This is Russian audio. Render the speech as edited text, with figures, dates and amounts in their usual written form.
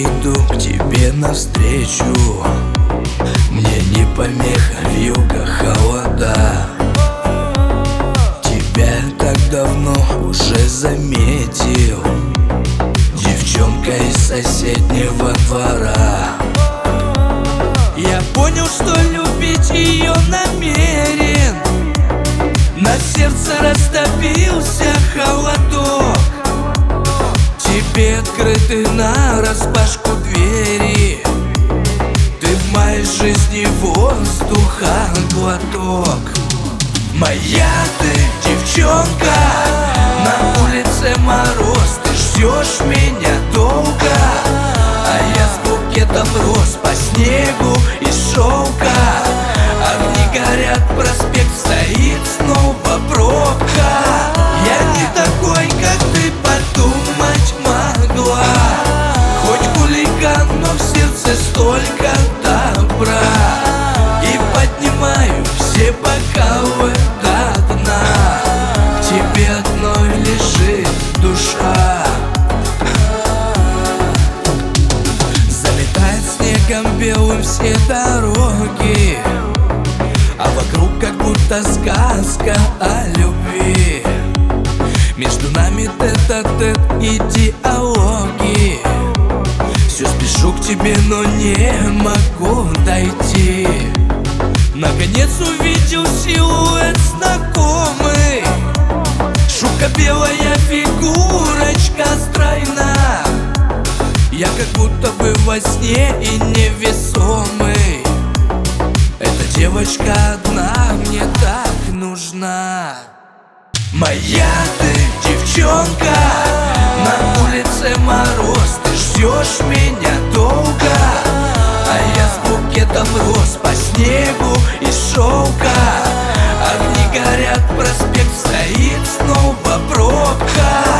иду к тебе навстречу. Мне не помеха вьюга холода. Тебя так давно уже заметил, девчонка из соседнего двора. Я понял, что любить ее намерен. На сердце растопился холодок. Тебе открыты нараспашку двери. Ты в моей жизни воздуха глоток. Моя ты девчонка, на улице мороз, ты ждешь меня долго, а я с букетом роз по снегу из шелка. Огни горят, проспект стоит, снова пробка. Я не такой, как ты подумать могла. Хоть хулиган, но в сердце столько добра. И поднимаю все бокалы до дна. К тебе одной лежит душа. Заметает снегом белым все дороги, а вокруг как будто сказка о любви. Между нами тет-а-тет и диалоги. Все спешу к тебе, но не могу дойти. Наконец увидел силуэт знакомый. Шубка белая, фигурочка стройна. Я как будто бы во сне и невесомый. Эта девочка одна мне так нужна. Моя ты девчонка, на улице мороз, ты ждешь меня долго, а я с букетом роз по снегу из шелка. Огни горят, проспект стоит, снова пробка.